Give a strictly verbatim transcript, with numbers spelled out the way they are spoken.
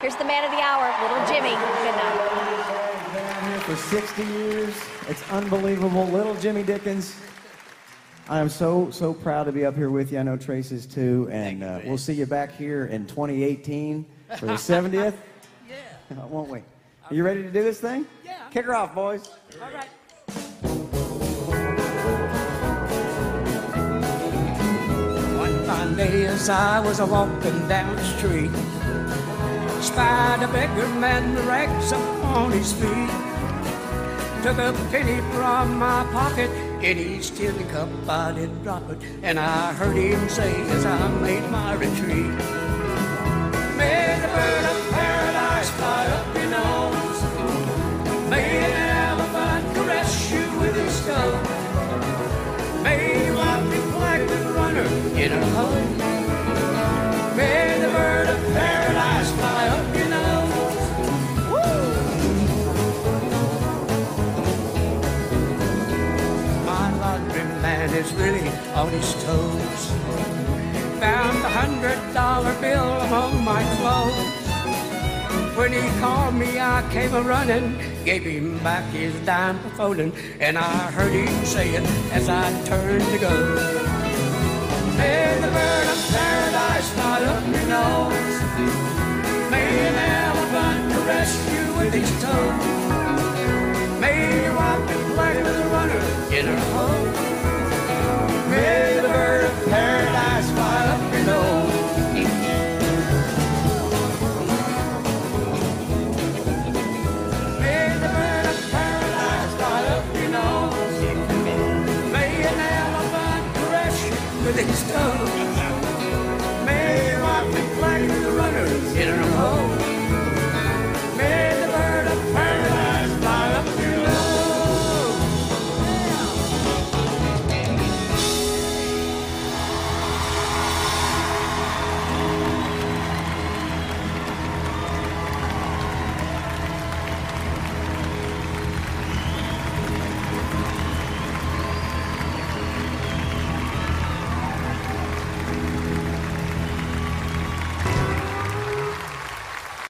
Here's the man of the hour, Little Jimmy. Good night. Been here for sixty years. It's unbelievable. Little Jimmy Dickens. I am so, so proud to be up here with you. I know Trace is too. And uh, we'll see you back here in twenty eighteen for the seventieth. Yeah. Won't we? Are you ready to do this thing? Yeah. Kick her off, boys. All right. One fine day as I was a walking down the street, spied a beggar man with rags upon his feet. Took a penny from my pocket, in his tilly cup I did drop it, and I heard him say as I made my retreat, may the bird of paradise fly up your nose, may an elephant caress you with his toe, may you walk the black runner in her home, may the bird of paradise fly up your nose. Man is really on his toes. Found a hundred dollar bill among my clothes. When he called me, I came a running, gave him back his dime for folding, and I heard him saying as I turned to go, may the bird of paradise fly up your nose, may an elephant caress you with his toes, may you walk the flag with a runner in her home, may the bird of paradise fly up your nose. May the bird of paradise fly up your nose. May an elephant caress you with his toes.